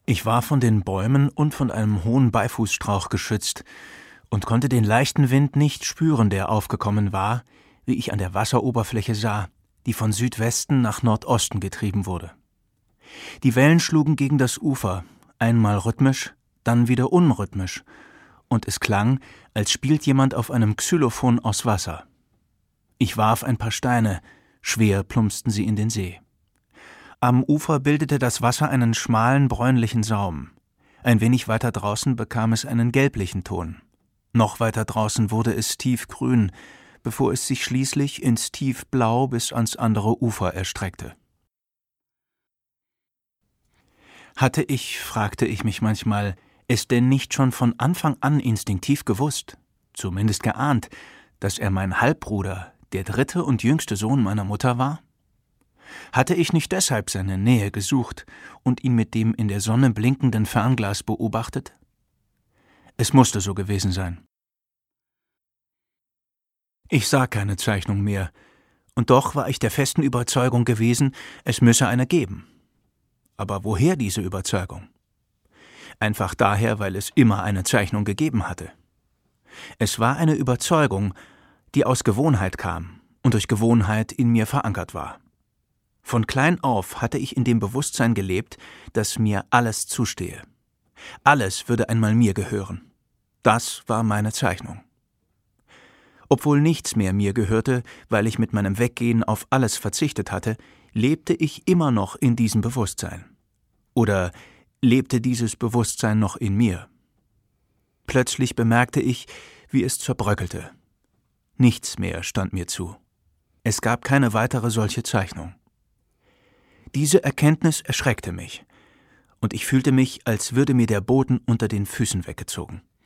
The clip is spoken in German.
Ich war von den Bäumen und von einem hohen Beifußstrauch geschützt und konnte den leichten Wind nicht spüren, der aufgekommen war, wie ich an der Wasseroberfläche sah, die von Südwesten nach Nordosten getrieben wurde. Die Wellen schlugen gegen das Ufer, einmal rhythmisch, dann wieder unrhythmisch, und es klang, als spielt jemand auf einem Xylophon aus Wasser. Ich warf ein paar Steine, schwer plumpsten sie in den See. Am Ufer bildete das Wasser einen schmalen, bräunlichen Saum. Ein wenig weiter draußen bekam es einen gelblichen Ton. Noch weiter draußen wurde es tiefgrün, bevor es sich schließlich ins Tiefblau bis ans andere Ufer erstreckte. Hatte ich, fragte ich mich manchmal, es denn nicht schon von Anfang an instinktiv gewusst, zumindest geahnt, dass er mein Halbbruder, der dritte und jüngste Sohn meiner Mutter war? Hatte ich nicht deshalb seine Nähe gesucht und ihn mit dem in der Sonne blinkenden Fernglas beobachtet? Es musste so gewesen sein. Ich sah keine Zeichnung mehr, und doch war ich der festen Überzeugung gewesen, es müsse eine geben. Aber woher diese Überzeugung? Einfach daher, weil es immer eine Zeichnung gegeben hatte. Es war eine Überzeugung, die aus Gewohnheit kam und durch Gewohnheit in mir verankert war. Von klein auf hatte ich in dem Bewusstsein gelebt, dass mir alles zustehe. Alles würde einmal mir gehören. Das war meine Zeichnung. Obwohl nichts mehr mir gehörte, weil ich mit meinem Weggehen auf alles verzichtet hatte, lebte ich immer noch in diesem Bewusstsein. Oder lebte dieses Bewusstsein noch in mir? Plötzlich bemerkte ich, wie es zerbröckelte. Nichts mehr stand mir zu. Es gab keine weitere solche Zeichnung. Diese Erkenntnis erschreckte mich, und ich fühlte mich, als würde mir der Boden unter den Füßen weggezogen.